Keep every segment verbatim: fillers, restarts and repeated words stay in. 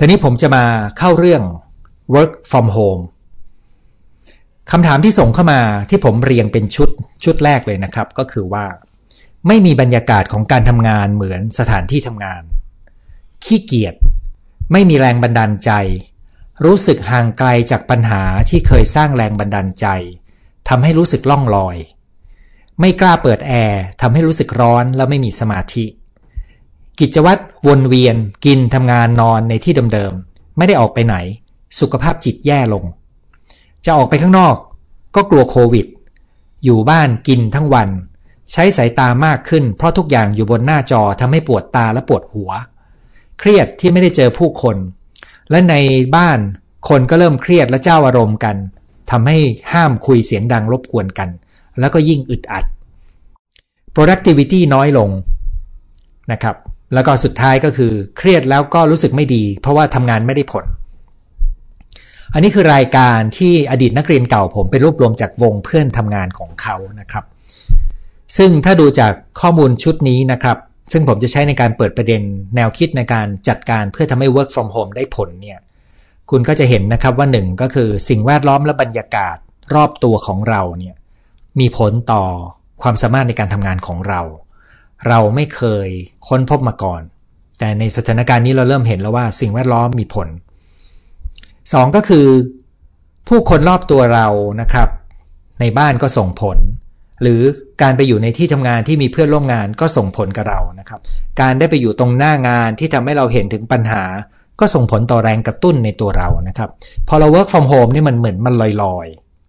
ทีนี้ผมจะมาเข้าเรื่อง work from home คำถามที่ส่งเข้ามาที่ผมเรียงเป็นชุดชุดแรกเลยนะครับก็คือว่าไม่มีบรรยากาศของการทำงานเหมือนสถานที่ทำงานขี้เกียจไม่มีแรงบันดาลใจรู้สึกห่างไกลจากปัญหาที่เคยสร้างแรงบันดาลใจทำให้รู้สึกล่องลอยไม่กล้าเปิดแอร์ทำให้รู้สึกร้อนและไม่มีสมาธิกิจวัตรวนเวียนกินทำงานนอนในที่เดิมๆไม่ได้ออกไปไหนสุขภาพจิตแย่ลงจะออกไปข้างนอกก็กลัวโควิดอยู่บ้านกินทั้งวันใช้สายตามากขึ้นเพราะทุกอย่างอยู่บนหน้าจอทำให้ปวดตาและปวดหัวเครียดที่ไม่ได้เจอผู้คนและในบ้านคนก็เริ่มเครียดและเจ้าอารมณ์กันทำให้ห้ามคุยเสียงดังรบกวนกันแล้วก็ยิ่งอึดอัด productivity น้อยลงนะครับแล้วก็สุดท้ายก็คือเครียดแล้วก็รู้สึกไม่ดีเพราะว่าทำงานไม่ได้ผลอันนี้คือรายการที่อดีตนักเรียนเก่าผมไปรวบรวมจากวงเพื่อนทำงานของเขานะครับซึ่งถ้าดูจากข้อมูลชุดนี้นะครับซึ่งผมจะใช้ในการเปิดประเด็นแนวคิดในการจัดการเพื่อทำให้ work from home ได้ผลเนี่ยคุณก็จะเห็นนะครับว่าหนึ่งก็คือสิ่งแวดล้อมและบรรยากาศรอบตัวของเราเนี่ยมีผลต่อความสามารถในการทำงานของเราเราไม่เคยค้นพบมาก่อนแต่ในสถานการณ์นี้เราเริ่มเห็นแล้วว่าสิ่งแวดล้อมมีผลสองก็คือผู้คนรอบตัวเรานะครับในบ้านก็ส่งผลหรือการไปอยู่ในที่ทำงานที่มีเพื่อนร่วมงานก็ส่งผลกับเรานะครับการได้ไปอยู่ตรงหน้างานที่ทำให้เราเห็นถึงปัญหาก็ส่งผลต่อแรงกระตุ้นในตัวเรานะครับพอเรา work from home นี่มันเหมือนมันลอย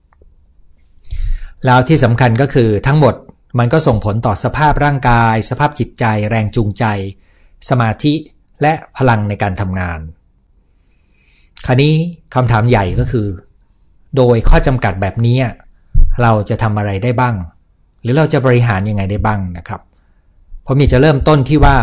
ๆแล้วที่สำคัญก็คือทั้งหมดมันก็ส่งผลต่อสภาพร่างกายสภาพจิตใจแรงจูงใจสมาธิและพลังในการทำงานคราวนี้คำถามใหญ่ก็คือโดยข้อจำกัดแบบนี้เราจะทำอะไรได้บ้างหรือเราจะบริหารยังไงได้บ้างนะครับผมอยากจะเริ่มต้นที่ว่า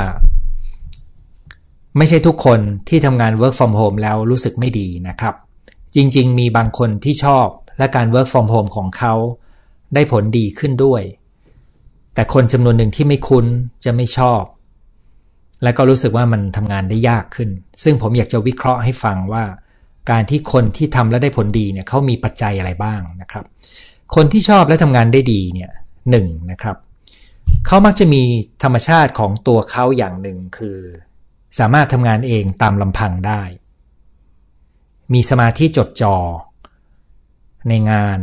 ไม่ใช่ทุกคนที่ทำงาน work from home แล้วรู้สึกไม่ดีนะครับจริงๆมีบางคนที่ชอบและการ work from home ของเขาได้ผลดีขึ้นด้วยแต่คนจำนวนหนึ่งที่ไม่คุ้นจะไม่ชอบและก็รู้สึกว่ามันทำงานได้ยากขึ้นซึ่งผมอยากจะวิเคราะห์ให้ฟังว่าการที่คนที่ทำแล้วได้ผลดีเนี่ยเขามีปัจจัยอะไรบ้างนะครับคนที่ชอบและทำงานได้ดีเนี่ยหนึ่งนะครับเขามักจะมีธรรมชาติของตัวเขาอย่างหนึ่งคือสามารถทำงานเองตามลำพังได้มีสมาธิจดจ่อในงาน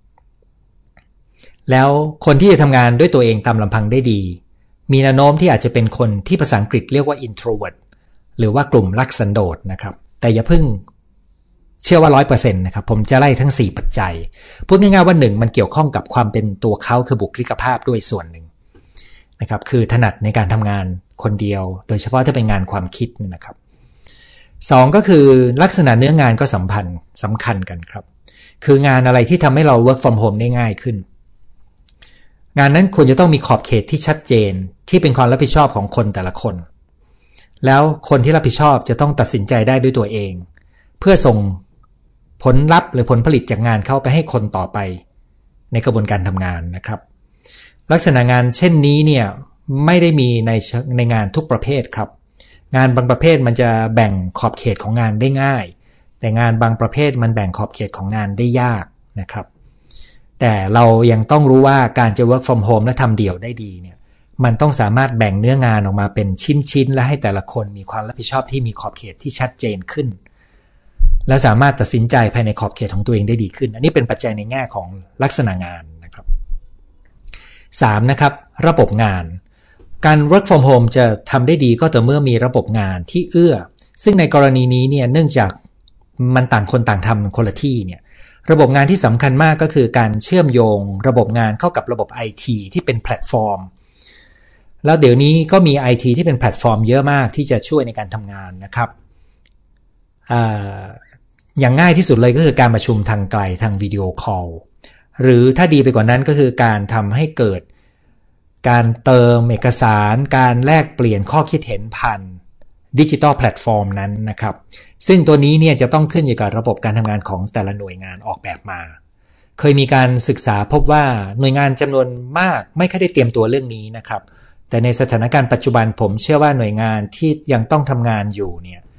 แล้วคนที่จะทำงานด้วยตัวเองตามลำพังได้ดีมีแนวโน้มที่อาจจะเป็นคนที่ภาษาอังกฤษเรียกว่า introvert หรือว่ากลุ่มรักสันโดษนะครับแต่อย่าเพิ่งเชื่อว่า ร้อยเปอร์เซ็นต์ นะครับผมจะไล่ทั้งสี่ปัจจัยพูดง่ายๆว่าหนึ่งมันเกี่ยวข้องกับความเป็นตัวเขาคือบุคลิกภาพด้วยส่วนหนึ่งนะครับคือถนัดในการทำงานคนเดียวโดยเฉพาะถ้าเป็นงานความคิดนะครับสองก็คือลักษณะเนื้องานก็สัมพันธ์สำคัญกันครับคืองานอะไรที่ทำให้เรา work from home ได้ง่ายขึ้นงานนั้นควรจะต้องมีขอบเขตที่ชัดเจนที่เป็นความรับผิดชอบของคนแต่ละคนแล้วคนที่รับผิดชอบจะต้องตัดสินใจได้ด้วยตัวเองเพื่อส่งผลลัพธ์หรือผลผลิตจากงานเข้าไปให้คนต่อไปในกระบวนการทำงานนะครับลักษณะงานเช่นนี้เนี่ยไม่ได้มีในในงานทุกประเภทครับงานบางประเภทมันจะแบ่งขอบเขตของงานได้ง่ายแต่งานบางประเภทมันแบ่งขอบเขตของงานได้ยากนะครับแต่เรายังต้องรู้ว่าการจะ work from home และทำเดี่ยวได้ดีเนี่ยมันต้องสามารถแบ่งเนื้องานออกมาเป็นชิ้นๆและให้แต่ละคนมีความรับผิดชอบที่มีขอบเขตที่ชัดเจนขึ้นและสามารถตัดสินใจภายในขอบเขตของตัวเองได้ดีขึ้นอันนี้เป็นปัจจัยในแง่ของลักษณะงานนะครับสามนะครับระบบงานการ work from home จะทำได้ดีก็ต่อเมื่อมีระบบงานที่เอื้อซึ่งในกรณีนี้เนี่ยเนื่องจากมันต่างคนต่างทำคนละที่เนี่ยระบบงานที่สำคัญมากก็คือการเชื่อมโยงระบบงานเข้ากับระบบ ไอ ที ที่เป็นแพลตฟอร์มแล้วเดี๋ยวนี้ก็มี ไอ ที ที่เป็นแพลตฟอร์มเยอะมากที่จะช่วยในการทำงานนะครับอ่าอย่างง่ายที่สุดเลยก็คือการประชุมทางไกลทางวิดีโอคอลหรือถ้าดีไปกว่านั้นก็คือการทำให้เกิดการเติมเอกสารการแลกเปลี่ยนข้อคิดเห็นผ่านดิจิทัลแพลตฟอร์มนั้นนะครับซึ่งตัวนี้เนี่ยจะต้องขึ้นอยู่กับระบบการทำงานของแต่ละหน่วยงานออกแบบมาเคยมีการศึกษาพบว่าหน่วยงานจำนวนมากไม่ค่อยได้เตรียมตัวเรื่องนี้นะครับแต่ในสถานการณ์ปัจจุบันผมเชื่อว่าหน่วยงานที่ยังต้องทำงานอยู่เนี่ย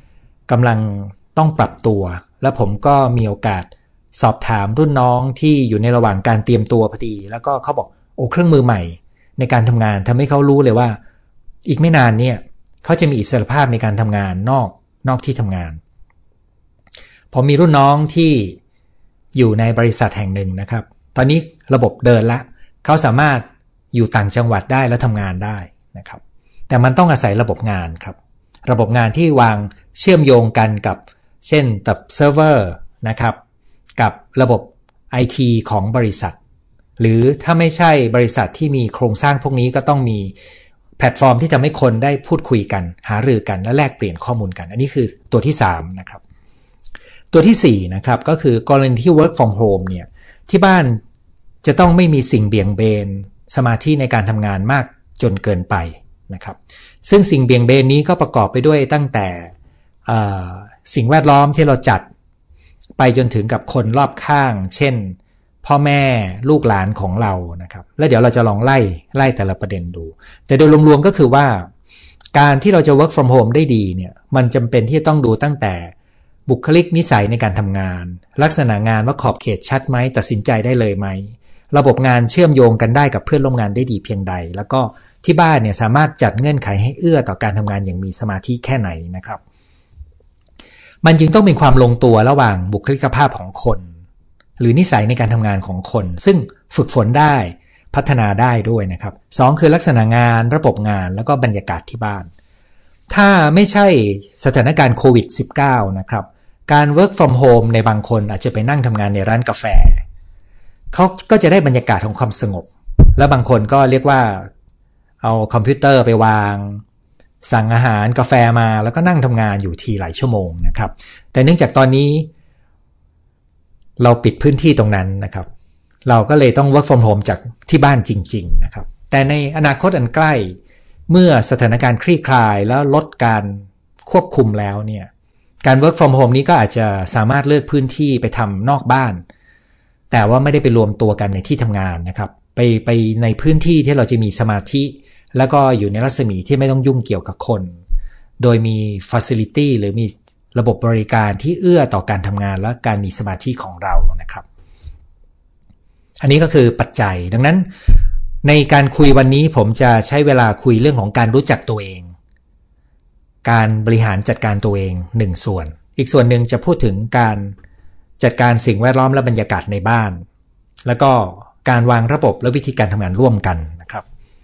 กำลังต้องปรับตัวแล้วผมก็มีโอกาสสอบถามรุ่นน้องที่อยู่ในระหว่างการเตรียมตัวพอดีแล้วก็เขาบอกโอ้เครื่องมือใหม่ในการทำงานทำให้เขารู้เลยว่าอีกไม่นานเนี่ยเขาจะมีอิสรภาพในการทำงานนอกนอกที่ทำงานผมมีรุ่นน้องที่อยู่ในบริษัทแห่งหนึ่งนะครับตอนนี้ระบบเดินละเขาสามารถอยู่ต่างจังหวัดได้และทำงานได้นะครับแต่มันต้องอาศัยระบบงานครับระบบงานที่วางเชื่อมโยงกันกับเช่นกับเซิร์ฟเวอร์นะครับกับระบบ ไอ ที ของบริษัทหรือถ้าไม่ใช่บริษัทที่มีโครงสร้างพวกนี้ก็ต้องมีแพลตฟอร์มที่ทำให้คนได้พูดคุยกันหารือกันและแลกเปลี่ยนข้อมูลกันอันนี้คือตัวที่สามนะครับตัวที่สี่นะครับก็คือกรณีที่ work from home เนี่ยที่บ้านจะต้องไม่มีสิ่งเบี่ยงเบนสมาธิในการทำงานมากจนเกินไปนะครับซึ่งสิ่งเบี่ยงเบนนี้ก็ประกอบไปด้วยตั้งแต่สิ่งแวดล้อมที่เราจัดไปจนถึงกับคนรอบข้างเช่นพ่อแม่ลูกหลานของเรานะครับแล้วเดี๋ยวเราจะลองไล่ไล่แต่ละประเด็นดูแต่โดยรวมๆก็คือว่าการที่เราจะ work from home ได้ดีเนี่ยมันจำเป็นที่จะต้องดูตั้งแต่บุคลิกนิสัยในการทำงานลักษณะงานว่าขอบเขตชัดไหมตัดสินใจได้เลยไหมระบบงานเชื่อมโยงกันได้กับเพื่อนร่วมงานได้ดีเพียงใดแล้วก็ที่บ้านเนี่ยสามารถจัดเงื่อนไขให้เอื้อต่อการทำงานอย่างมีสมาธิแค่ไหนนะครับมันจึงต้องเป็นความลงตัวระหว่างบุคลิกภาพของคนหรือนิสัยในการทำงานของคนซึ่งฝึกฝนได้พัฒนาได้ด้วยนะครับสองคือลักษณะงานระบบงานแล้วก็บรรยากาศที่บ้านถ้าไม่ใช่สถานการณ์โควิด สิบเก้า นะครับการ work from home ในบางคนอาจจะไปนั่งทำงานในร้านกาแฟเขาก็จะได้บรรยากาศของความสงบแล้วบางคนก็เรียกว่าเอาคอมพิวเตอร์ไปวางสั่งอาหารกาแฟมาแล้วก็นั่งทำงานอยู่ทีหลายชั่วโมงนะครับแต่เนื่องจากตอนนี้เราปิดพื้นที่ตรงนั้นนะครับเราก็เลยต้อง work from home จากที่บ้านจริงๆนะครับแต่ในอนาคตอันใกล้เมื่อสถานการณ์คลี่คลายแล้วลดการควบคุมแล้วเนี่ยการ work from home นี้ก็อาจจะสามารถเลือกพื้นที่ไปทำนอกบ้านแต่ว่าไม่ได้ไปรวมตัวกันในที่ทำงานนะครับไปไปในพื้นที่ที่เราจะมีสมาธิแล้วก็อยู่ในรัศมีที่ไม่ต้องยุ่งเกี่ยวกับคนโดยมี facility หรือมีระบบบริการที่เอื้อต่อการทำงานและการมีสมาธิของเรานะครับอันนี้ก็คือปัจจัยดังนั้นในการคุยวันนี้ผมจะใช้เวลาคุยเรื่องของการรู้จักตัวเองการบริหารจัดการตัวเองหนึ่งส่วนอีกส่วนหนึ่งจะพูดถึงการจัดการสิ่งแวดล้อมและบรรยากาศในบ้านแล้วก็การวางระบบและวิธีการทำงานร่วมกันนะครับ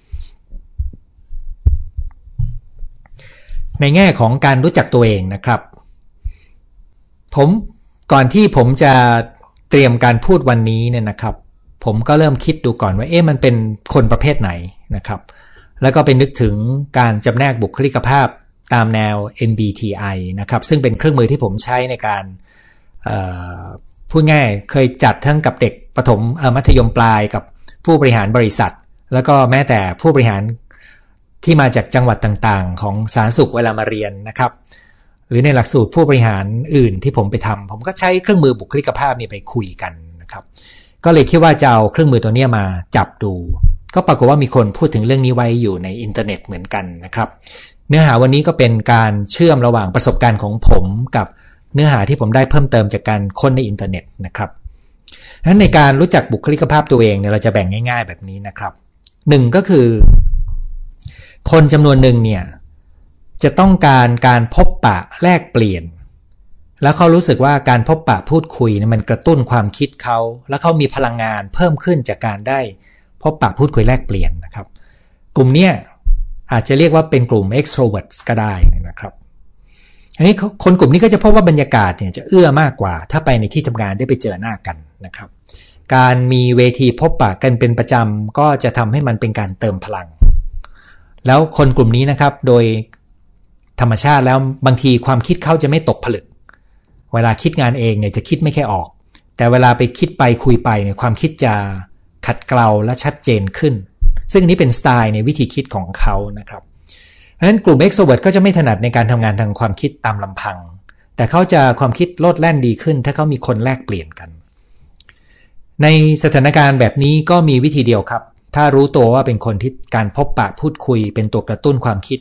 ในแง่ของการรู้จักตัวเองนะครับผมก่อนที่ผมจะเตรียมการพูดวันนี้เนี่ยนะครับผมก็เริ่มคิดดูก่อนว่าเอ๊ะมันเป็นคนประเภทไหนนะครับแล้วก็ไปนึกถึงการจำแนกบุคลิกภาพตามแนว เอ็ม บี ที ไอ นะครับซึ่งเป็นเครื่องมือที่ผมใช้ในการพูดง่ายเคยจัดทั้งกับเด็กประถมมัธยมปลายกับผู้บริหารบริษัทแล้วก็แม้แต่ผู้บริหารที่มาจากจังหวัดต่างๆของสาธารณสุขเวลามาเรียนนะครับหรือในหลักสูตรผู้บริหารอื่นที่ผมไปทำผมก็ใช้เครื่องมือบุคลิกภาพนี้ไปคุยกันนะครับก็เลยคิดว่าจะเอาเครื่องมือตัวนี้มาจับดูก็ปรากฏว่ามีคนพูดถึงเรื่องนี้ไว้อยู่ในอินเทอร์เน็ตเหมือนกันนะครับเนื้อหาวันนี้ก็เป็นการเชื่อมระหว่างประสบการณ์ของผมกับเนื้อหาที่ผมได้เพิ่มเติมจากการค้นในอินเทอร์เน็ตนะครับดังนั้นในการรู้จักบุคลิกภาพตัวเองเนี่ยเราจะแบ่งง่ายๆแบบนี้นะครับหนึ่งก็คือคนจำนวนหนึ่งเนี่ยจะต้องการการพบปะแลกเปลี่ยนแล้วเขารู้สึกว่าการพบปะพูดคุยเนี่ยมันกระตุ้นความคิดเขาแล้วเขามีพลังงานเพิ่มขึ้นจากการได้พบปะพูดคุยแลกเปลี่ยนนะครับกลุ่มเนี้ยอาจจะเรียกว่าเป็นกลุ่ม extroverts ก็ได้นะครับอันนี้คนกลุ่มนี้ก็จะพบว่าบรรยากาศเนี่ยจะเอื้อมากกว่าถ้าไปในที่ทำงานได้ไปเจอหน้ากันนะครับการมีเวทีพบปะกันเป็นประจำก็จะทำให้มันเป็นการเติมพลังแล้วคนกลุ่มนี้นะครับโดยธรรมชาติแล้วบางทีความคิดเขาจะไม่ตกผลึกเวลาคิดงานเองเนี่ยจะคิดไม่แค่ออกแต่เวลาไปคิดไปคุยไปเนี่ยความคิดจะขัดเกลาและชัดเจนขึ้นซึ่งนี้เป็นสไตล์ในวิธีคิดของเขานะครับเพราะฉะนั้นกลุ่ม extrovert ก็จะไม่ถนัดในการทำงานทางความคิดตามลำพังแต่เขาจะความคิดโลดแล่นดีขึ้นถ้าเขามีคนแลกเปลี่ยนกันในสถานการณ์แบบนี้ก็มีวิธีเดียวครับถ้ารู้ตัวว่าเป็นคนที่การพบปะพูดคุยเป็นตัวกระตุ้นความคิด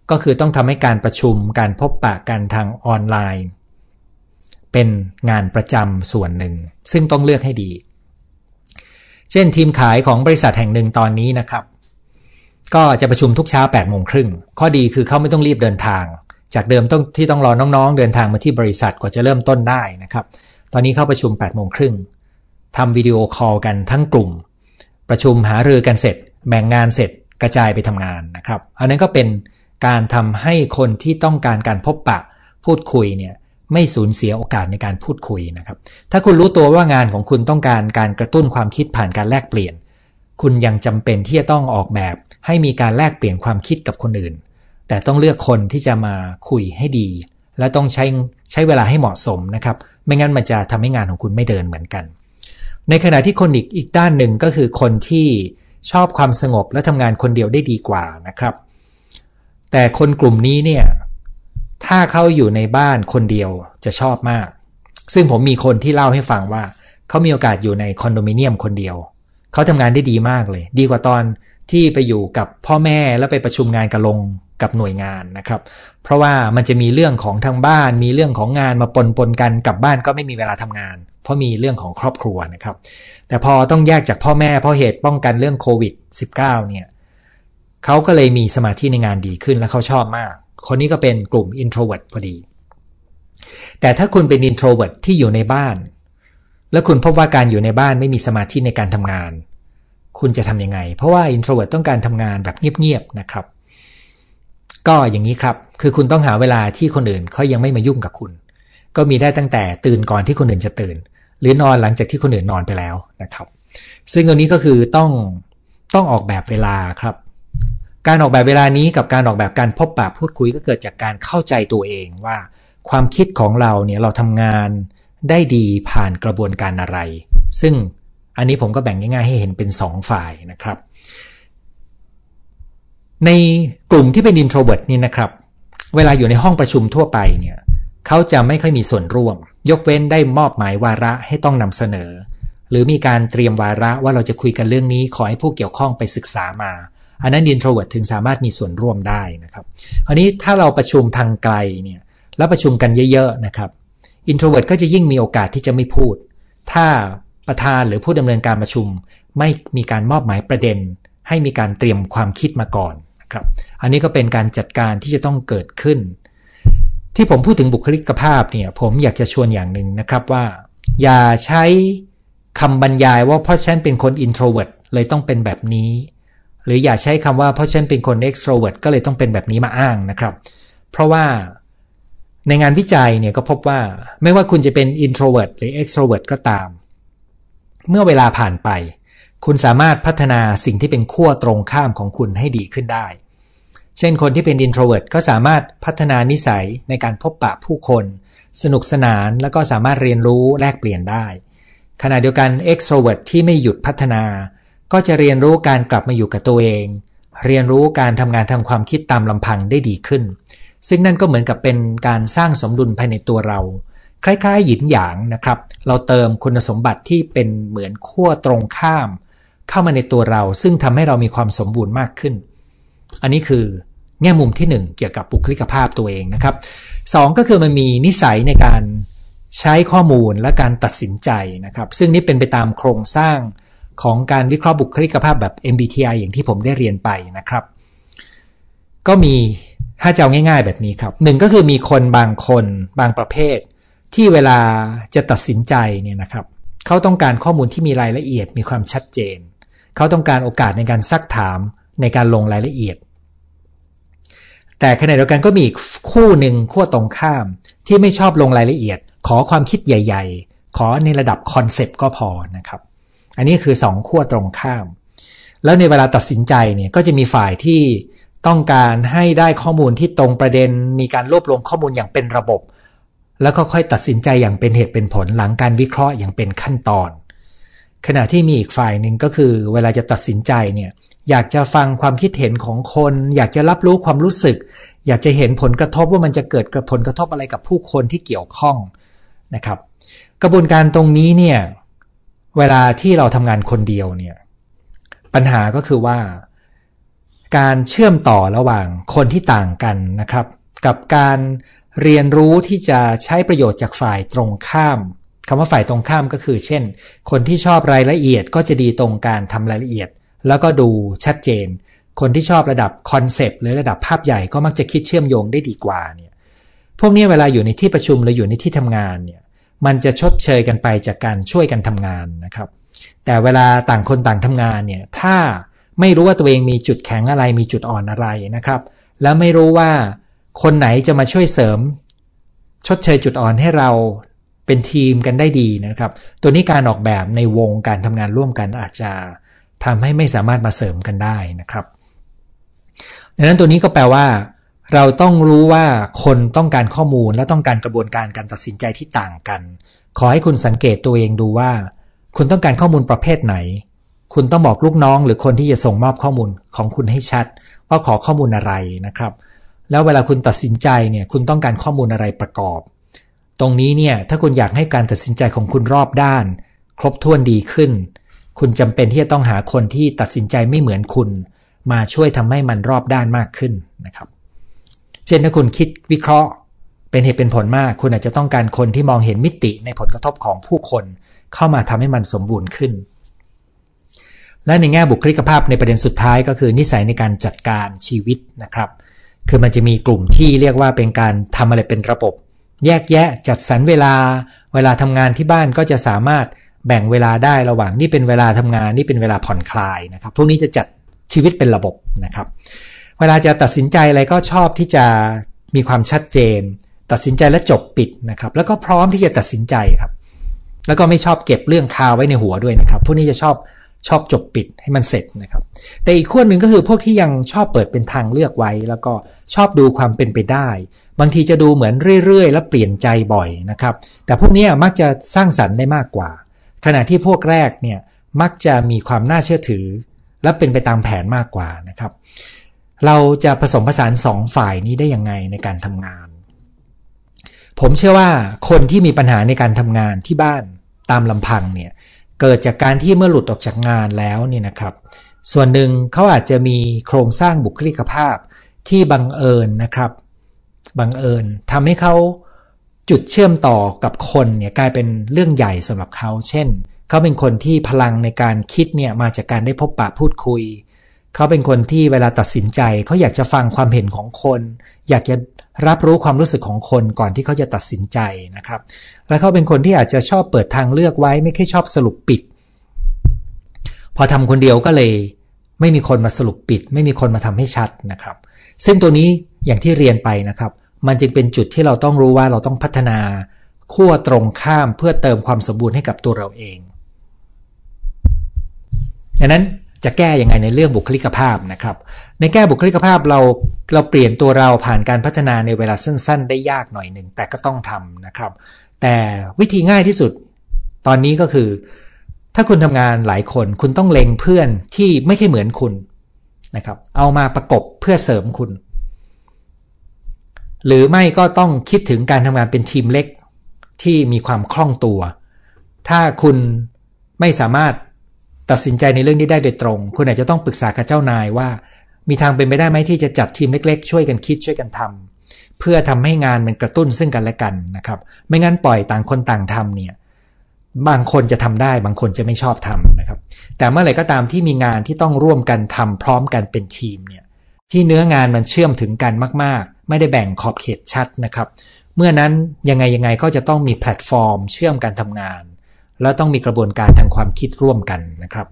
ก็คือต้องทำให้การประชุมการพบปะกันทางออนไลน์เป็นงานประจำส่วนหนึ่งซึ่งต้องเลือกให้ดีเช่นทีมขายของบริษัทแห่งหนึ่งตอนนี้นะครับก็จะประชุมทุกเช้าแปดโมงครึ่งข้อดีคือเขาไม่ต้องรีบเดินทางจากเดิมต้องที่ต้องรอน้องๆเดินทางมาที่บริษัทกว่าจะเริ่มต้นได้นะครับตอนนี้เข้าประชุมแปดโมงครึ่งทำวิดีโอคอลกันทั้งกลุ่มประชุมหารือกันเสร็จแบ่งงานเสร็จกระจายไปทำงานนะครับอันนั้นก็เป็นการทำให้คนที่ต้องการการพบปะพูดคุยเนี่ยไม่สูญเสียโอกาสในการพูดคุยนะครับถ้าคุณรู้ตัวว่างานของคุณต้องการการกระตุ้นความคิดผ่านการแลกเปลี่ยนคุณยังจำเป็นที่จะต้องออกแบบให้มีการแลกเปลี่ยนความคิดกับคนอื่นแต่ต้องเลือกคนที่จะมาคุยให้ดีและต้องใช้ใช้เวลาให้เหมาะสมนะครับไม่งั้นมันจะทำให้งานของคุณไม่เดินเหมือนกันในขณะที่คนอีกอีกด้านหนึ่งก็คือคนที่ชอบความสงบและทำงานคนเดียวได้ดีกว่านะครับแต่คนกลุ่มนี้เนี่ยถ้าเขาอยู่ในบ้านคนเดียวจะชอบมากซึ่งผมมีคนที่เล่าให้ฟังว่าเขามีโอกาสอยู่ในคอนโดมิเนียมคนเดียวเขาทำงานได้ดีมากเลยดีกว่าตอนที่ไปอยู่กับพ่อแม่แล้วไปประชุมงานกับลงกับหน่วยงานนะครับเพราะว่ามันจะมีเรื่องของทางบ้านมีเรื่องของงานมาปนปนกันกลับบ้านก็ไม่มีเวลาทำงานเพราะมีเรื่องของครอบครัวนะครับแต่พอต้องแยกจากพ่อแม่เพราะเหตุป้องกันเรื่องโควิด สิบเก้า เนี่ยเขาก็เลยมีสมาธิในงานดีขึ้นและเขาชอบมากคนนี้ก็เป็นกลุ่ม introvert พอดีแต่ถ้าคุณเป็น introvert ที่อยู่ในบ้านแล้วคุณพบว่าการอยู่ในบ้านไม่มีสมาธิในการทำงานคุณจะทำยังไงเพราะว่า introvert ต้องการทำงานแบบเงียบๆนะครับก็อย่างนี้ครับคือคุณต้องหาเวลาที่คนอื่นเขายังไม่มายุ่งกับคุณก็มีได้ตั้งแต่ตื่นก่อนที่คนอื่นจะตื่นหรือนอนหลังจากที่คนอื่นนอนไปแล้วนะครับซึ่งตรงนี้ก็คือต้องต้องออกแบบเวลาครับการออกแบบเวลานี้กับการออกแบบการพบปะพูดคุยก็เกิดจากการเข้าใจตัวเองว่าความคิดของเราเนี่ยเราทำงานได้ดีผ่านกระบวนการอะไรซึ่งอันนี้ผมก็แบ่งง่ายๆให้เห็นเป็นสองฝ่ายนะครับในกลุ่มที่เป็น introvert นี่นะครับเวลาอยู่ในห้องประชุมทั่วไปเนี่ยเขาจะไม่ค่อยมีส่วนร่วมยกเว้นได้มอบหมายวาระให้ต้องนำเสนอหรือมีการเตรียมวาระว่าเราจะคุยกันเรื่องนี้ขอให้ผู้เกี่ยวข้องไปศึกษามาอันนั้น introvert ถึงสามารถมีส่วนร่วมได้นะครับคราวนี้ถ้าเราประชุมทางไกลเนี่ยแล้วประชุมกันเยอะๆนะครับ introvert ก็จะยิ่งมีโอกาสที่จะไม่พูดถ้าประธานหรือผู้ดำเนินการประชุมไม่มีการมอบหมายประเด็นให้มีการเตรียมความคิดมาก่อนนะครับอันนี้ก็เป็นการจัดการที่จะต้องเกิดขึ้นที่ผมพูดถึงบุคลิกภาพเนี่ยผมอยากจะชวนอย่างหนึ่งนะครับว่าอย่าใช้คำบรรยายว่าเพราะฉันเป็นคน introvert เลยต้องเป็นแบบนี้หรืออย่าใช้คำว่าเพราะฉันเป็นคน extrovert ก็เลยต้องเป็นแบบนี้มาอ้างนะครับเพราะว่าในงานวิจัยเนี่ยก็พบว่าไม่ว่าคุณจะเป็น introvert หรือ extrovert ก็ตามเมื่อเวลาผ่านไปคุณสามารถพัฒนาสิ่งที่เป็นขั้วตรงข้ามของคุณให้ดีขึ้นได้เช่นคนที่เป็น introvert ก็สามารถพัฒนานิสัยในการพบปะผู้คนสนุกสนานแล้วก็สามารถเรียนรู้แลกเปลี่ยนได้ขณะเดียวกัน extrovert ที่ไม่หยุดพัฒนาก็จะเรียนรู้การกลับมาอยู่กับตัวเองเรียนรู้การทำงานทางความคิดตามลำพังได้ดีขึ้นซึ่งนั่นก็เหมือนกับเป็นการสร้างสมดุลภายในตัวเราคล้ายๆหยินหยางนะครับเราเติมคุณสมบัติที่เป็นเหมือนขั้วตรงข้ามเข้ามาในตัวเราซึ่งทำให้เรามีความสมบูรณ์มากขึ้นอันนี้คือแง่มุมที่หนึ่งเกี่ยวกับบุคลิกภาพตัวเองนะครับสองก็คือมันมีนิสัยในการใช้ข้อมูลและการตัดสินใจนะครับซึ่งนี่เป็นไปตามโครงสร้างของการวิเคราะห์บุคลิกภาพแบบ เอ็ม บี ที ไอ อย่างที่ผมได้เรียนไปนะครับก็มีถ้าจะเอาง่ายๆแบบนี้ครับหนึ่งก็คือมีคนบางคนบางประเภทที่เวลาจะตัดสินใจเนี่ยนะครับเขาต้องการข้อมูลที่มีรายละเอียดมีความชัดเจนเขาต้องการโอกาสในการซักถามในการลงรายละเอียดแต่ขณะเดียวกันก็มีอีกคู่หนึ่งขั้วตรงข้ามที่ไม่ชอบลงรายละเอียดขอความคิดใหญ่ๆขอในระดับคอนเซปต์ก็พอนะครับอันนี้คือสองขั้วตรงข้ามแล้วในเวลาตัดสินใจเนี่ยก็จะมีฝ่ายที่ต้องการให้ได้ข้อมูลที่ตรงประเด็นมีการรวบรวมข้อมูลอย่างเป็นระบบแล้วก็ค่อยตัดสินใจอย่างเป็นเหตุเป็นผลหลังการวิเคราะห์อย่างเป็นขั้นตอนขณะที่มีอีกฝ่ายหนึ่งก็คือเวลาจะตัดสินใจเนี่ยอยากจะฟังความคิดเห็นของคนอยากจะรับรู้ความรู้สึกอยากจะเห็นผลกระทบว่ามันจะเกิดผลกระทบอะไรกับผู้คนที่เกี่ยวข้องนะครับกระบวนการตรงนี้เนี่ยเวลาที่เราทำงานคนเดียวเนี่ยปัญหาก็คือว่าการเชื่อมต่อระหว่างคนที่ต่างกันนะครับกับการเรียนรู้ที่จะใช้ประโยชน์จากฝ่ายตรงข้ามคำว่าฝ่ายตรงข้ามก็คือเช่นคนที่ชอบรายละเอียดก็จะดีตรงการทำรายละเอียดแล้วก็ดูชัดเจนคนที่ชอบระดับคอนเซปต์หรือระดับภาพใหญ่ก็มักจะคิดเชื่อมโยงได้ดีกว่าเนี่ยพวกนี้เวลาอยู่ในที่ประชุมหรืออยู่ในที่ทำงานเนี่ยมันจะชดเชยกันไปจากการช่วยกันทำงานนะครับแต่เวลาต่างคนต่างทำงานเนี่ยถ้าไม่รู้ว่าตัวเองมีจุดแข็งอะไรมีจุดอ่อนอะไรนะครับแล้วไม่รู้ว่าคนไหนจะมาช่วยเสริมชดเชยจุดอ่อนให้เราเป็นทีมกันได้ดีนะครับตัวนี้การออกแบบในวงการทำงานร่วมกันอาจจะทำให้ไม่สามารถมาเสริมกันได้นะครับดังนั้นตัวนี้ก็แปลว่าเราต้องรู้ว่าคนต้องการข้อมูลและต้องการกระบวนการการตัดสินใจที่ต่างกันขอให้คุณสังเกตตัวเองดูว่าคุณต้องการข้อมูลประเภทไหนคุณต้องบอกลูกน้องหรือคนที่จะส่งมอบข้อมูลของคุณให้ชัดว่าขอข้อมูลอะไรนะครับแล้วเวลาคุณตัดสินใจเนี่ยคุณต้องการข้อมูลอะไรประกอบตรงนี้เนี่ยถ้าคุณอยากให้การตัดสินใจของคุณรอบด้านครบถ้วนดีขึ้นคุณจำเป็นที่จะต้องหาคนที่ตัดสินใจไม่เหมือนคุณมาช่วยทำให้มันรอบด้านมากขึ้นนะครับเช่นถ้าคุณคิดวิเคราะห์เป็นเหตุเป็นผลมากคุณอาจจะต้องการคนที่มองเห็นมิติในผลกระทบของผู้คนเข้ามาทำให้มันสมบูรณ์ขึ้นและในแง่บุคลิกภาพในประเด็นสุดท้ายก็คือนิสัยในการจัดการชีวิตนะครับคือมันจะมีกลุ่มที่เรียกว่าเป็นการทำอะไรเป็นระบบแยกแยะจัดสรรเวลาเวลาทำงานที่บ้านก็จะสามารถแบ่งเวลาได้ระหว่างนี่เป็นเวลาทำงานนี่เป็นเวลาผ่อนคลายนะครับพวกนี้จะจัดชีวิตเป็นระบบนะครับเวลาจะตัดสินใจอะไรก็ชอบที่จะมีความชัดเจนตัดสินใจและจบปิดนะครับแล้วก็พร้อมที่จะตัดสินใจครับแล้วก็ไม่ชอบเก็บเรื่องคาไว้ในหัวด้วยนะครับพวกนี้จะชอบชอบจบปิดให้มันเสร็จนะครับแต่อีกขั้วหนึ่งก็คือพวกที่ยังชอบเปิดเป็นทางเลือกไว้แล้วก็ชอบดูความเป็นไปได้บางทีจะดูเหมือนเรื่อยๆแล้วเปลี่ยนใจบ่อยนะครับแต่พวกนี้มักจะสร้างสรรค์ได้มากกว่าขณะที่พวกแรกเนี่ยมักจะมีความน่าเชื่อถือและเป็นไปตามแผนมากกว่านะครับเราจะผสมผสานสองฝ่ายนี้ได้ยังไงในการทำงานผมเชื่อว่าคนที่มีปัญหาในการทำงานที่บ้านตามลำพังเนี่ยเกิดจากการที่เมื่อหลุดออกจากงานแล้วเนี่ยนะครับส่วนหนึ่งเขาอาจจะมีโครงสร้างบุคลิกภาพที่บังเอิญนะครับบังเอิญทำให้เขาจุดเชื่อมต่อกับคนเนี่ยกลายเป็นเรื่องใหญ่สำหรับเขาเช่นเขาเป็นคนที่พลังในการคิดเนี่ยมาจากการได้พบปะพูดคุยเขาเป็นคนที่เวลาตัดสินใจเขาอยากจะฟังความเห็นของคนอยากจะรับรู้ความรู้สึกของคนก่อนที่เขาจะตัดสินใจนะครับและเขาเป็นคนที่อาจจะชอบเปิดทางเลือกไว้ไม่ค่อยชอบสรุปปิดพอทำคนเดียวก็เลยไม่มีคนมาสรุปปิดไม่มีคนมาทำให้ชัดนะครับซึ่งตัวนี้อย่างที่เรียนไปนะครับมันจึงเป็นจุดที่เราต้องรู้ว่าเราต้องพัฒนาขั้วตรงข้ามเพื่อเติมความสมบูรณ์ให้กับตัวเราเองดังนั้นจะแก้ยังไงในเรื่องบุคลิกภาพนะครับในแก้บุคลิกภาพเราเราเปลี่ยนตัวเราผ่านการพัฒนาในเวลาสั้นๆได้ยากหน่อยหนึ่งแต่ก็ต้องทำนะครับแต่วิธีง่ายที่สุดตอนนี้ก็คือถ้าคุณทำงานหลายคนคุณต้องเล็งเพื่อนที่ไม่ใช่เหมือนคุณนะครับเอามาประกบเพื่อเสริมคุณหรือไม่ก็ต้องคิดถึงการทำงานเป็นทีมเล็กที่มีความคล่องตัวถ้าคุณไม่สามารถตัดสินใจในเรื่องนี้ได้โดยตรงคุณอาจจะต้องปรึกษากับเจ้านายว่ามีทางเป็นไปได้ไหมที่จะจัดทีมเล็กๆช่วยกันคิดช่วยกันทำเพื่อทำให้งานมันกระตุ้นซึ่งกันและกันนะครับไม่งั้นปล่อยต่างคนต่างทำเนี่ยบางคนจะทำได้บางคนจะไม่ชอบทำนะครับแต่เมื่อไหร่ก็ตามที่มีงานที่ต้องร่วมกันทำพร้อมกันเป็นทีมเนี่ยที่เนื้องานมันเชื่อมถึงกันมากๆไม่ได้แบ่งขอบเขตชัดนะครับเมื่อนั้นยังไงยังไงก็จะต้องมีแพลตฟอร์มเชื่อมการทำงานแล้วต้องมีกระบวนการทางความคิดร่วมกันนะครับ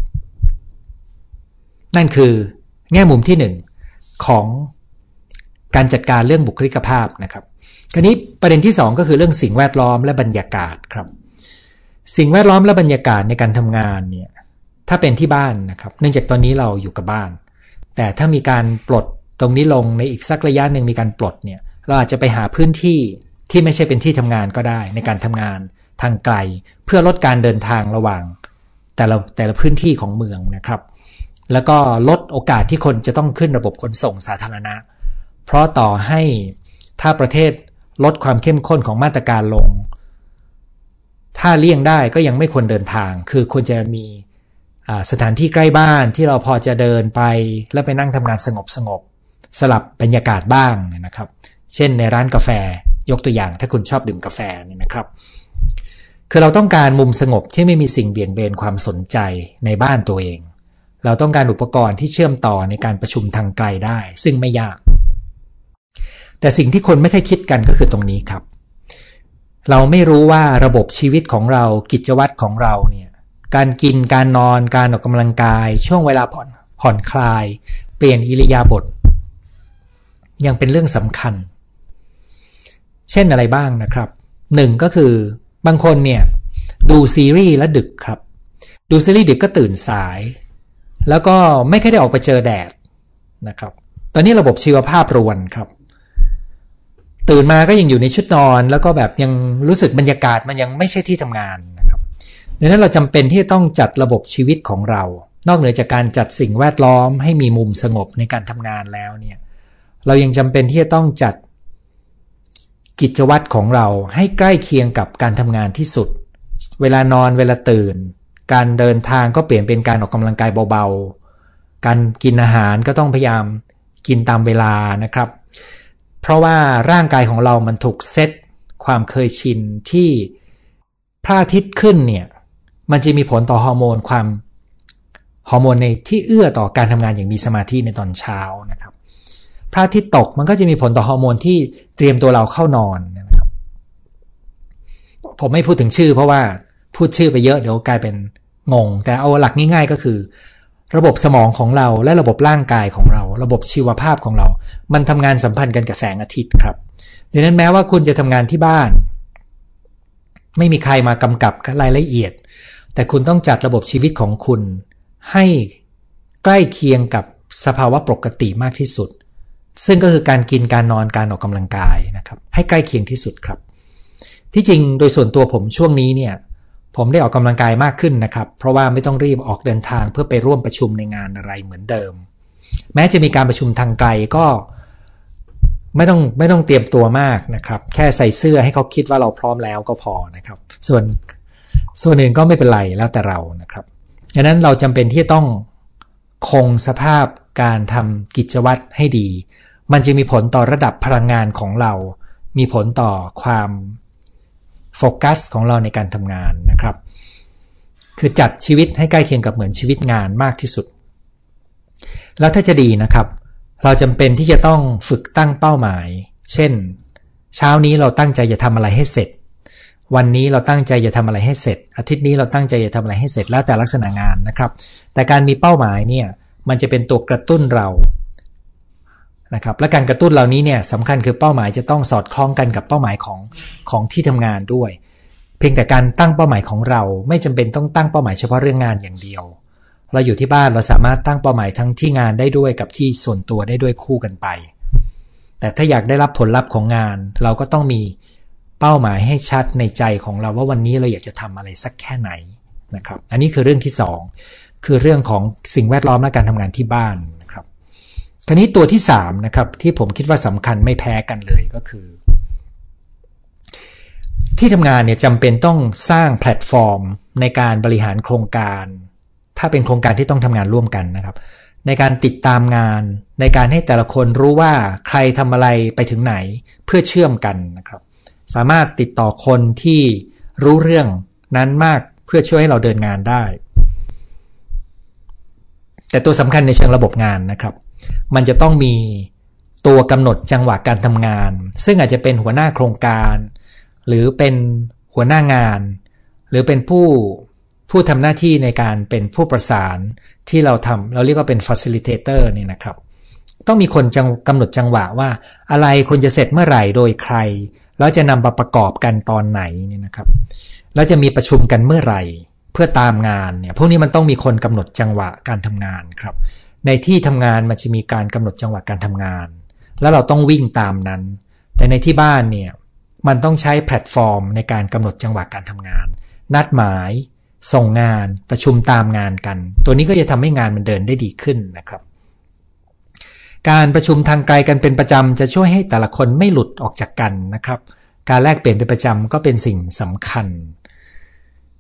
นั่นคือแง่มุมที่หนึ่งของการจัดการเรื่องบุคลิกภาพนะครับคราวนี้ประเด็นที่สองก็คือเรื่องสิ่งแวดล้อมและบรรยากาศครับสิ่งแวดล้อมและบรรยากาศในการทำงานเนี่ยถ้าเป็นที่บ้านนะครับเนื่องจากตอนนี้เราอยู่กับบ้านแต่ถ้ามีการปลดตรงนี้ลงในอีกสักระยะหนึ่งมีการปลดเนี่ยเราอาจจะไปหาพื้นที่ที่ไม่ใช่เป็นที่ทำงานก็ได้ในการทำงานทางไกลเพื่อลดการเดินทางระหว่างแต่ละแต่ละพื้นที่ของเมืองนะครับแล้วก็ลดโอกาสที่คนจะต้องขึ้นระบบขนส่งสาธารณะเพราะต่อให้ถ้าประเทศลดความเข้มข้นของมาตรการลงถ้าเลี่ยงได้ก็ยังไม่ควรเดินทางคือควรจะมีสถานที่ใกล้บ้านที่เราพอจะเดินไปแล้วไปนั่งทำงานสงบสงบสลับบรรยากาศบ้างนะครับเช่นในร้านกาแฟยกตัวอย่างถ้าคุณชอบดื่มกาแฟนี่นะครับคือเราต้องการมุมสงบที่ไม่มีสิ่งเบี่ยงเบนความสนใจในบ้านตัวเองเราต้องการอุปกรณ์ที่เชื่อมต่อในการประชุมทางไกลได้ซึ่งไม่ยากแต่สิ่งที่คนไม่ค่อยคิดกันก็คือตรงนี้ครับเราไม่รู้ว่าระบบชีวิตของเรากิจวัตรของเราเนี่ยการกินการนอนการออกกำลังกายช่วงเวลาผ่อนผ่อนคลายเปลี่ยนอิริยาบถยังเป็นเรื่องสำคัญเช่นอะไรบ้างนะครับหนึ่งก็คือบางคนเนี่ยดูซีรีส์แล้วดึกครับดูซีรีส์ดึกก็ตื่นสายแล้วก็ไม่ค่อยได้ออกไปเจอแดดนะครับตอนนี้ระบบชีวภาพรวนครับตื่นมาก็ยังอยู่ในชุดนอนแล้วก็แบบยังรู้สึกบรรยากาศมันยังไม่ใช่ที่ทำงานนะครับดังนั้นเราจำเป็นที่จะต้องจัดระบบชีวิตของเรานอกเหนือจากการจัดสิ่งแวดล้อมให้มีมุมสงบในการทำงานแล้วเนี่ยเรายังจำเป็นที่จะต้องจัดกิจวัตรของเราให้ใกล้เคียงกับการทำงานที่สุดเวลานอนเวลาตื่นการเดินทางก็เปลี่ยนเป็นการออกกำลังกายเบาๆการกินอาหารก็ต้องพยายามกินตามเวลานะครับเพราะว่าร่างกายของเรามันถูกเซตความเคยชินที่พระอาทิตย์ขึ้นเนี่ยมันจะมีผลต่อฮอร์โมนความฮอร์โมนในที่เอื้อต่อการทำงานอย่างมีสมาธิในตอนเช้านะครับพระอาทิตย์ตกมันก็จะมีผลต่อฮอร์โมนที่เตรียมตัวเราเข้านอนนะครับผมไม่พูดถึงชื่อเพราะว่าพูดชื่อไปเยอะเดี๋ยวกลายเป็นงงแต่เอาหลักง่ายๆก็คือระบบสมองของเราและระบบร่างกายของเราระบบชีวภาพของเรามันทำงานสัมพันธ์กันกับแสงอาทิตย์ครับดังนั้นแม้ว่าคุณจะทำงานที่บ้านไม่มีใครมากำกับรายละเอียดแต่คุณต้องจัดระบบชีวิตของคุณให้ใกล้เคียงกับสภาวะปกติมากที่สุดซึ่งก็คือการกินการนอนการออกกำลังกายนะครับให้ใกล้เคียงที่สุดครับที่จริงโดยส่วนตัวผมช่วงนี้เนี่ยผมได้ออกกำลังกายมากขึ้นนะครับเพราะว่าไม่ต้องรีบออกเดินทางเพื่อไปร่วมประชุมในงานอะไรเหมือนเดิมแม้จะมีการประชุมทางไกลก็ไม่ต้องไม่ต้องเตรียมตัวมากนะครับแค่ใส่เสื้อให้เขาคิดว่าเราพร้อมแล้วก็พอนะครับส่วนส่วนอื่นก็ไม่เป็นไรแล้วแต่เรานะครับดังนั้นเราจำเป็นที่จะต้องคงสภาพการทำกิจวัตรให้ดีมันจะมีผลต่อระดับพลังงานของเรามีผลต่อความโฟกัสของเราในการทำงานนะครับคือจัดชีวิตให้ใกล้เคียงกับเหมือนชีวิตงานมากที่สุดแล้วถ้าจะดีนะครับเราจำเป็นที่จะต้องฝึกตั้งเป้าหมายเช่นเช้านี้เราตั้งใจจะทำอะไรให้เสร็จวันนี้เราตั้งใจจะทำอะไรให้เสร็จอาทิตย์นี้เราตั้งใจจะทำอะไรให้เสร็จแล้วแต่ลักษณะงานนะครับแต่การมีเป้าหมายเนี่ยมันจะเป็นตัวกระตุ้นเรานะครับและการกระตุ้นเหล่านี้เนี่ยสำคัญคือเป้าหมายจะต้องสอดคล้องกันกับเป้าหมายของของที่ทำงานด้วยเพียงแต่การตั้งเป้าหมายของเราไม่จำเป็นต้องตั้งเป้าหมายเฉพาะเรื่องงานอย่างเดียวเราอยู่ที่บ้านเราสามารถตั้งเป้าหมายทั้งที่งานได้ด้วยกับที่ส่วนตัวได้ด้วยคู่กันไปแต่ถ้าอยากได้รับผลลัพธ์ของงานเราก็ต้องมีเป้าหมายให้ชัดในใจของเราว่าวันนี้เราอยากจะทำอะไรสักแค่ไหนนะครับอันนี้คือเรื่องที่สองคือเรื่องของสิ่งแวดล้อมและการทำงานที่บ้านนะครับคราวนี้ตัวที่สามนะครับที่ผมคิดว่าสำคัญไม่แพ้กันเลยก็คือที่ทำงานเนี่ยจำเป็นต้องสร้างแพลตฟอร์มในการบริหารโครงการถ้าเป็นโครงการที่ต้องทำงานร่วมกันนะครับในการติดตามงานในการให้แต่ละคนรู้ว่าใครทำอะไรไปถึงไหนเพื่อเชื่อมกันนะครับสามารถติดต่อคนที่รู้เรื่องนั้นมากเพื่อช่วยให้เราเดินงานได้แต่ตัวสำคัญในเชิงระบบงานนะครับมันจะต้องมีตัวกำหนดจังหวะการทำงานซึ่งอาจจะเป็นหัวหน้าโครงการหรือเป็นหัวหน้างานหรือเป็นผู้ผู้ทำหน้าที่ในการเป็นผู้ประสานที่เราทำเราเรียกว่าเป็น facilitator นี่นะครับต้องมีคนกำหนดจังหวะว่าอะไรควรจะเสร็จเมื่อไหร่โดยใครแล้วจะนำมาประกอบกันตอนไหนนี่นะครับแล้วจะมีประชุมกันเมื่อไหร่เพื่อตามงานเนี่ยพวกนี้มันต้องมีคนกำหนดจังหวะการทำงานครับในที่ทำงานมันจะมีการกำหนดจังหวะการทำงานแล้วเราต้องวิ่งตามนั้นแต่ในที่บ้านเนี่ยมันต้องใช้แพลตฟอร์มในการกำหนดจังหวะการทำงานนัดหมายส่งงานประชุมตามงานกันตัวนี้ก็จะทำให้งานมันเดินได้ดีขึ้นนะครับการประชุมทางไกลกันเป็นประจำจะช่วยให้แต่ละคนไม่หลุดออกจากกันนะครับการแลกเปลี่ยนเป็นประจำก็เป็นสิ่งสำคัญ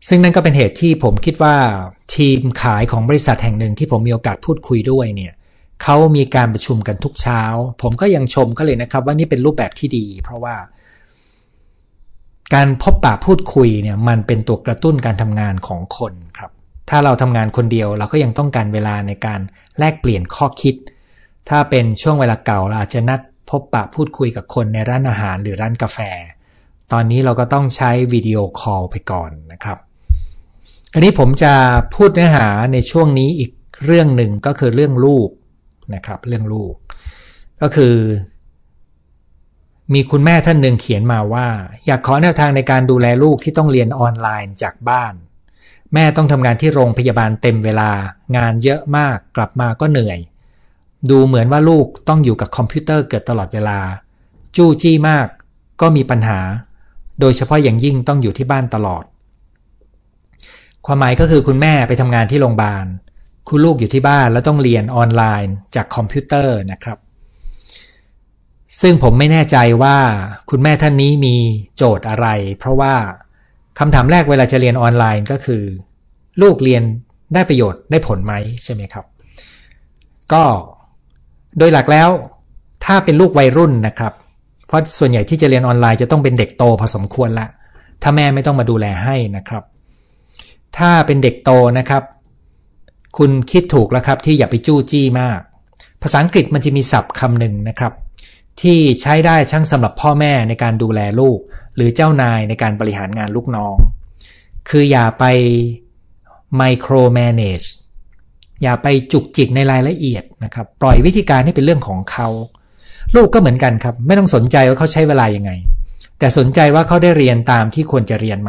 ซึ่งนั่นก็เป็นเหตุที่ผมคิดว่าทีมขายของบริษัทแห่งหนึ่งที่ผมมีโอกาสพูดคุยด้วยเนี่ยเขามีการประชุมกันทุกเช้าผมก็ยังชมก็เลยนะครับว่านี่เป็นรูปแบบที่ดีเพราะว่าการพบปะพูดคุยเนี่ยมันเป็นตัวกระตุ้นการทำงานของคนครับถ้าเราทำงานคนเดียวเราก็ยังต้องการเวลาในการแลกเปลี่ยนข้อคิดถ้าเป็นช่วงเวลาเก่าเราอาจจะนัดพบปะพูดคุยกับคนในร้านอาหารหรือร้านกาแฟตอนนี้เราก็ต้องใช้วิดีโอคอลไปก่อนนะครับอันนี้ผมจะพูดเนื้อหาในช่วงนี้อีกเรื่องหนึ่งก็คือเรื่องลูกนะครับเรื่องลูกก็คือมีคุณแม่ท่านหนึ่งเขียนมาว่าอยากขอแนวทางในการดูแลลูกที่ต้องเรียนออนไลน์จากบ้านแม่ต้องทำงานที่โรงพยาบาลเต็มเวลางานเยอะมากกลับมาก็เหนื่อยดูเหมือนว่าลูกต้องอยู่กับคอมพิวเตอร์เกือบตลอดเวลาจู้จี้มากก็มีปัญหาโดยเฉพาะอย่างยิ่งต้องอยู่ที่บ้านตลอดความหมายก็คือคุณแม่ไปทำงานที่โรงพยาบาลคุณลูกอยู่ที่บ้านแล้วต้องเรียนออนไลน์จากคอมพิวเตอร์นะครับซึ่งผมไม่แน่ใจว่าคุณแม่ท่านนี้มีโจทย์อะไรเพราะว่าคำถามแรกเวลาจะเรียนออนไลน์ก็คือลูกเรียนได้ประโยชน์ได้ผลไหมใช่ไหมครับก็โดยหลักแล้วถ้าเป็นลูกวัยรุ่นนะครับเพราะส่วนใหญ่ที่จะเรียนออนไลน์จะต้องเป็นเด็กโตพอสมควรละถ้าแม่ไม่ต้องมาดูแลให้นะครับถ้าเป็นเด็กโตนะครับคุณคิดถูกแล้วครับที่อย่าไปจู้จี้มากภาษาอังกฤษมันจะมีศัพท์คำหนึ่งนะครับที่ใช้ได้ทั้งสำหรับพ่อแม่ในการดูแลลูกหรือเจ้านายในการบริหารงานลูกน้องคืออย่าไป micromanage อย่าไปจุกจิกในรายละเอียดนะครับปล่อยวิธีการให้เป็นเรื่องของเขาลูกก็เหมือนกันครับไม่ต้องสนใจว่าเขาใช้เวลายังไงแต่สนใจว่าเขาได้เรียนตามที่ควรจะเรียนไหม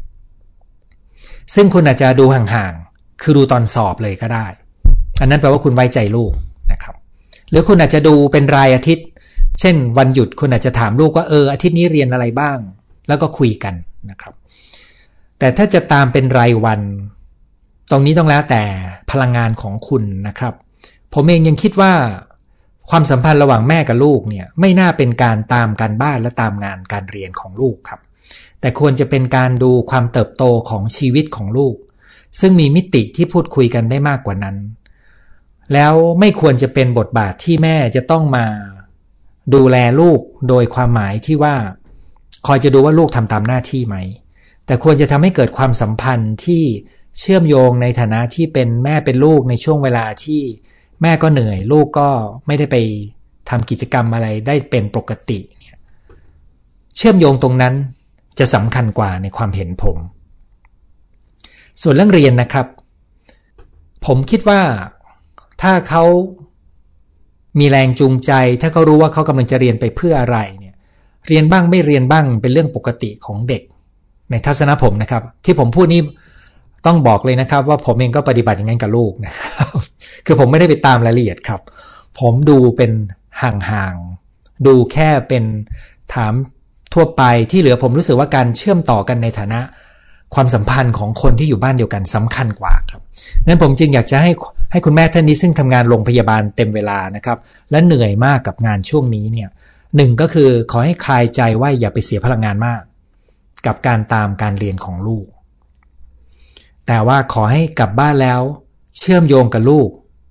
ซึ่งคุณอาจจะดูห่างๆคือดูตอนสอบเลยก็ได้อันนั้นแปลว่าคุณไว้ใจลูกนะครับหรือคุณอาจจะดูเป็นรายอาทิตย์เช่นวันหยุดคุณอาจจะถามลูกว่าเอออาทิตย์นี้เรียนอะไรบ้างแล้วก็คุยกันนะครับแต่ถ้าจะตามเป็นรายวันตรงนี้ต้องแล้วแต่พลังงานของคุณนะครับผมเองยังคิดว่าความสัมพันธ์ระหว่างแม่กับลูกเนี่ยไม่น่าเป็นการตามการบ้านและตามงานการเรียนของลูกครับแต่ควรจะเป็นการดูความเติบโตของชีวิตของลูกซึ่งมีมิติที่พูดคุยกันได้มากกว่านั้นแล้วไม่ควรจะเป็นบทบาทที่แม่จะต้องมาดูแลลูกโดยความหมายที่ว่าคอยจะดูว่าลูกทำตามหน้าที่ไหมแต่ควรจะทำให้เกิดความสัมพันธ์ที่เชื่อมโยงในฐานะที่เป็นแม่เป็นลูกในช่วงเวลาที่แม่ก็เหนื่อยลูกก็ไม่ได้ไปทำกิจกรรมอะไรได้เป็นปกติเนี่ยเชื่อมโยงตรงนั้นจะสำคัญกว่าในความเห็นผมส่วนเรื่องเรียนนะครับผมคิดว่าถ้าเขามีแรงจูงใจถ้าเขารู้ว่าเขากำลังจะเรียนไปเพื่ออะไรเนี่ยเรียนบ้างไม่เรียนบ้างเป็นเรื่องปกติของเด็กในทัศนะผมนะครับที่ผมพูดนี้ต้องบอกเลยนะครับว่าผมเองก็ปฏิบัติอย่างนั้นกับลูกนะครับคือผมไม่ได้ไปตามรายละเอียดครับผมดูเป็นห่างๆดูแค่เป็นถามทั่วไปที่เหลือผมรู้สึกว่าการเชื่อมต่อกันในฐานะความสัมพันธ์ของคนที่อยู่บ้านเดียวกันสำคัญกว่าครับนั้นผมจึงอยากจะให้ให้คุณแม่ท่านนี้ซึ่งทำงานโรงพยาบาลเต็มเวลานะครับและเหนื่อยมากกับงานช่วงนี้เนี่ยหนึ่งก็คือขอให้คลายใจว่าอย่าไปเสียพลังงานมากกับการตามการเรียนของลูกแต่ว่าขอให้กลับบ้านแล้วเชื่อมโยงกับลูก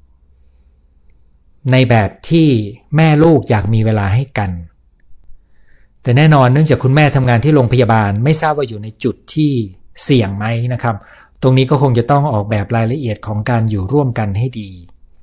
ในแบบที่แม่ลูกอยากมีเวลาให้กันแต่แน่นอนเนื่องจากคุณแม่ทำงานที่โรงพยาบาลไม่ทราบว่าอยู่ในจุดที่เสี่ยงไหมนะครับตรงนี้ก็คงจะต้องออกแบบรายละเอียดของการอยู่ร่วมกันให้ดี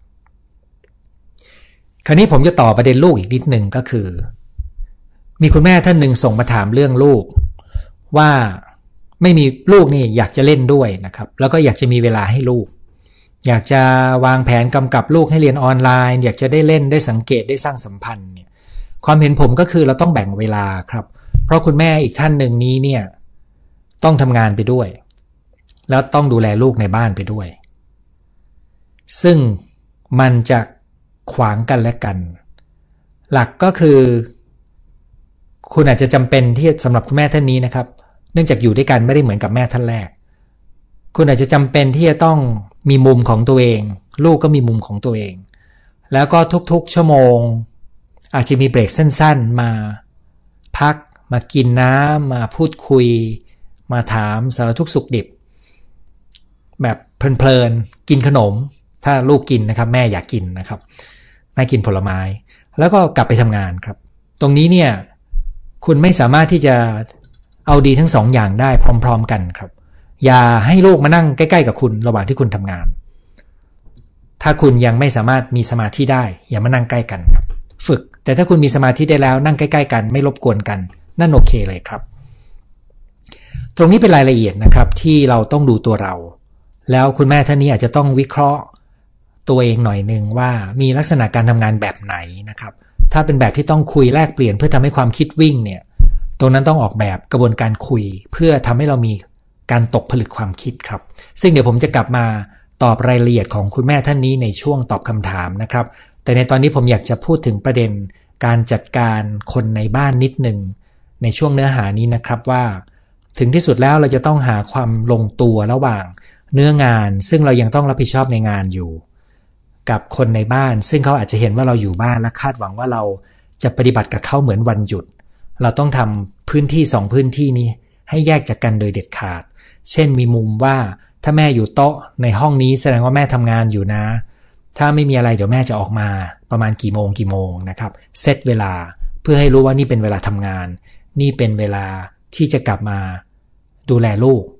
คราวนี้ผมจะต่อประเด็นลูกอีกนิดหนึ่งก็คือมีคุณแม่ท่านหนึ่งส่งมาถามเรื่องลูกว่าไม่มีลูกนี่อยากจะเล่นด้วยนะครับแล้วก็อยากจะมีเวลาให้ลูกอยากจะวางแผนกำกับลูกให้เรียนออนไลน์อยากจะได้เล่นได้สังเกตได้สร้างสัมพันธ์เนี่ยความเห็นผมก็คือเราต้องแบ่งเวลาครับเพราะคุณแม่อีกท่านหนึ่งนี้เนี่ยต้องทำงานไปด้วยแล้วต้องดูแลลูกในบ้านไปด้วยซึ่งมันจะขวางกันและกันหลักก็คือคุณอาจจะจำเป็นที่สำหรับคุณแม่ท่านนี้นะครับเนื่องจากอยู่ด้วยกันไม่ได้เหมือนกับแม่ท่านแรกคุณอาจจะจำเป็นที่จะต้องมีมุมของตัวเองลูกก็มีมุมของตัวเองแล้วก็ทุกๆชั่วโมงอาจจะมีเบรกสั้นๆมาพักมากินน้ำมาพูดคุยมาถามสารทุกข์สุขดิบแบบเพลินๆกินขนมถ้าลูกกินนะครับแม่อยากกินนะครับแม่กินผลไม้แล้วก็กลับไปทำงานครับตรงนี้เนี่ยคุณไม่สามารถที่จะเอาดีทั้งสองอย่างได้พร้อมๆกันครับอย่าให้ลูกมานั่งใกล้ๆกับคุณระหว่างที่คุณทำงานถ้าคุณยังไม่สามารถมีสมาธิได้อย่ามานั่งใกล้กันครับฝึกแต่ถ้าคุณมีสมาธิได้แล้วนั่งใกล้ๆกันไม่รบกวนกันนั่นโอเคเลยครับตรงนี้เป็นรายละเอียดนะครับที่เราต้องดูตัวเราแล้วคุณแม่ท่านนี้อาจจะต้องวิเคราะห์ตัวเองหน่อยนึงว่ามีลักษณะการทำงานแบบไหนนะครับถ้าเป็นแบบที่ต้องคุยแลกเปลี่ยนเพื่อทำให้ความคิดวิ่งเนี่ยตรงนั้นต้องออกแบบกระบวนการคุยเพื่อทำให้เรามีการตกผลึกความคิดครับซึ่งเดี๋ยวผมจะกลับมาตอบรายละเอียดของคุณแม่ท่านนี้ในช่วงตอบคำถามนะครับแต่ในตอนนี้ผมอยากจะพูดถึงประเด็นการจัดการคนในบ้านนิดนึงในช่วงเนื้อหานี้นะครับว่าถึงที่สุดแล้วเราจะต้องหาความลงตัวระหว่างเนื้องานซึ่งเรายังต้องรับผิดชอบในงานอยู่กับคนในบ้านซึ่งเขาอาจจะเห็นว่าเราอยู่บ้านและคาดหวังว่าเราจะปฏิบัติกับเขาเหมือนวันหยุดเราต้องทำพื้นที่สองพื้นที่นี้ให้แยกจากกันโดยเด็ดขาดเช่นมีมุมว่าถ้าแม่อยู่โต๊ะในห้องนี้แสดงว่าแม่ทำงานอยู่นะถ้าไม่มีอะไรเดี๋ยวแม่จะออกมาประมาณกี่โมงกี่โมงนะครับเซตเวลาเพื่อให้รู้ว่านี่เป็นเวลาทำงานนี่เป็นเวลาที่จะกลับมาดูแลลูก